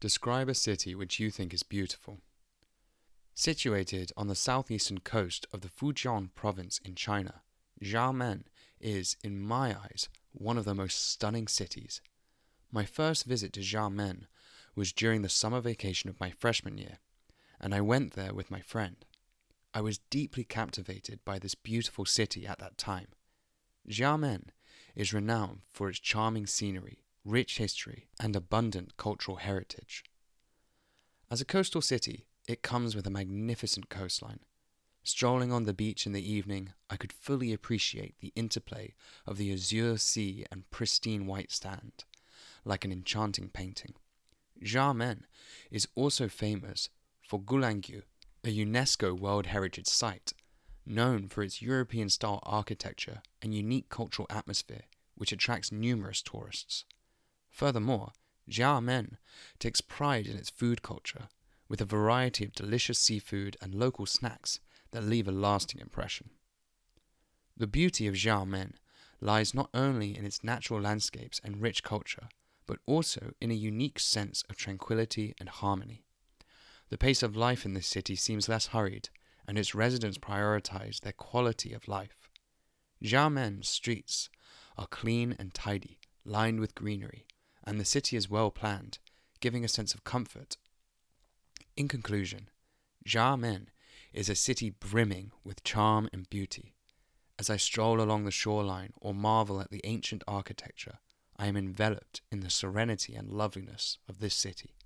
Describe a city which you think is beautiful. Situated on the southeastern coast of the Fujian province in China, Xiamen is, in my eyes, one of the most stunning cities. My first visit to Xiamen was during the summer vacation of my freshman year, and I went there with my friend. I was deeply captivated by this beautiful city at that time. Xiamen is renowned for its charming scenery, rich history, and abundant cultural heritage. As a coastal city, it comes with a magnificent coastline. Strolling on the beach in the evening, I could fully appreciate the interplay of the azure sea and pristine white sand, like an enchanting painting. Xiamen is also famous for Gulangyu, a UNESCO World Heritage Site, known for its European-style architecture and unique cultural atmosphere, which attracts numerous tourists. Furthermore, Xiamen takes pride in its food culture, with a variety of delicious seafood and local snacks that leave a lasting impression. The beauty of Xiamen lies not only in its natural landscapes and rich culture, but also in a unique sense of tranquility and harmony. The pace of life in this city seems less hurried, and its residents prioritize their quality of life. Xiamen's streets are clean and tidy, lined with greenery, and the city is well planned, giving a sense of comfort. In conclusion, Xiamen is a city brimming with charm and beauty. As I stroll along the shoreline or marvel at the ancient architecture, I am enveloped in the serenity and loveliness of this city.